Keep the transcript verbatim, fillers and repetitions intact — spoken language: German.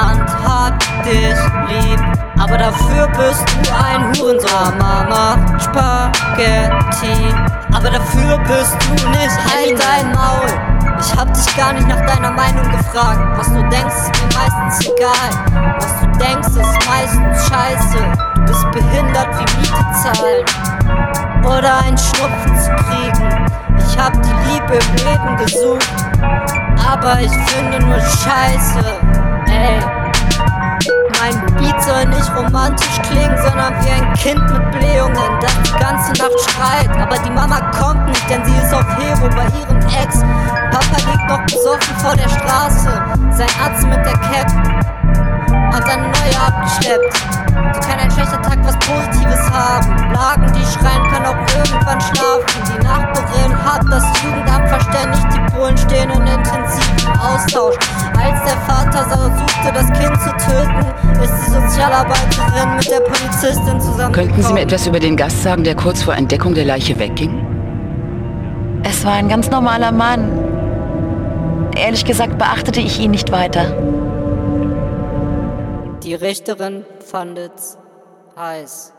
Niemand hat dich lieb, aber dafür bist du ein Hurensohn. Mama macht Spaghetti, aber dafür bist du nicht. Halt dein Maul. Ich hab dich gar nicht nach deiner Meinung gefragt. Was du denkst, ist mir meistens egal. Was du denkst, ist meistens scheiße. Du bist behindert wie Miete zahlen oder einen Schnupfen zu kriegen. Ich hab die Liebe im Leben gesucht, aber ich finde nur Scheiße. Ey, mein Beat soll nicht romantisch klingen, sondern wie ein Kind mit Blähungen, das die ganze Nacht schreit. Aber die Mama kommt nicht, denn sie ist auf Hero bei ihrem Ex. Papa liegt noch besoffen vor der Straße. Sein Arzt mit der Cap hat eine neue abgeschleppt. So kann ein schlechter Tag was Positives haben. Blagen, die schreien, können auch irgendwann schlafen. Die Nachbarin hat das Jugendamt verständigt. Die Polen stehen in intensivem Austausch. Als der Vater versuchte, das Kind zu töten, ist die Sozialarbeiterin mit der Polizistin zusammengekommen. Könnten Sie mir etwas über den Gast sagen, der kurz vor Entdeckung der Leiche wegging? Es war ein ganz normaler Mann. Ehrlich gesagt beachtete ich ihn nicht weiter. Die Richterin fandet's heiß.